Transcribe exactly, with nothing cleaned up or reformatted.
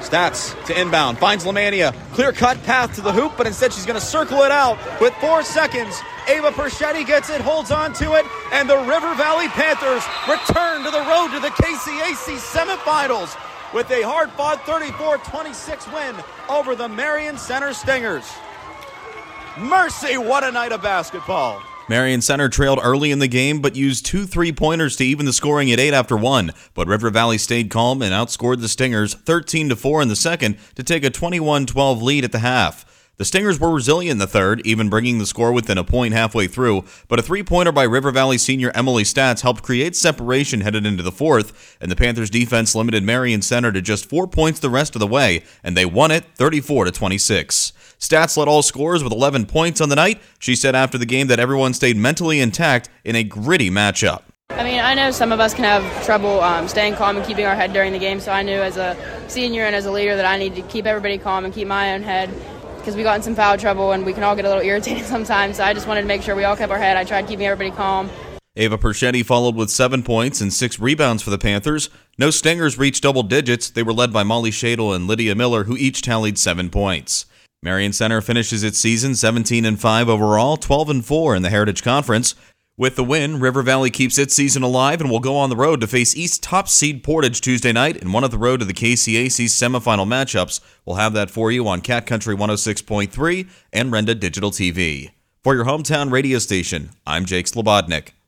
Stats to inbound, finds Lemania. Clear-cut path to the hoop, but instead she's going to circle it out with four seconds. Ava Perschetti gets it, holds on to it, and the River Valley Panthers return to the road to the K C A C semifinals with a hard-fought thirty-four twenty-six win over the Marion Center Stingers. Mercy, what a night of basketball. Marion Center trailed early in the game, but used two three-pointers to even the scoring at eight after one. But River Valley stayed calm and outscored the Stingers thirteen to four in the second to take a twenty-one twelve lead at the half. The Stingers were resilient in the third, even bringing the score within a point halfway through, but a three-pointer by River Valley senior Emily Stats helped create separation headed into the fourth, and the Panthers' defense limited Marion Center to just four points the rest of the way, and they won it thirty-four to twenty-six. Stats led all scorers with eleven points on the night. She said after the game that everyone stayed mentally intact in a gritty matchup. I mean, I know some of us can have trouble um, staying calm and keeping our head during the game, so I knew as a senior and as a leader that I need to keep everybody calm and keep my own head, because we got in some foul trouble and we can all get a little irritated sometimes, so I just wanted to make sure we all kept our head. I tried keeping everybody calm. Ava Perschetti followed with seven points and six rebounds for the Panthers. No Stingers reached double digits. They were led by Molly Shadle and Lydia Miller, who each tallied seven points. Marion Center finishes its season seventeen and five overall, twelve and four in the Heritage Conference. With the win, River Valley keeps its season alive and will go on the road to face East top seed Portage Tuesday night and one of the road to the K C A C semifinal matchups. We'll have that for you on Cat Country one oh six point three and Renda Digital T V. For your hometown radio station, I'm Jake Slobodnik.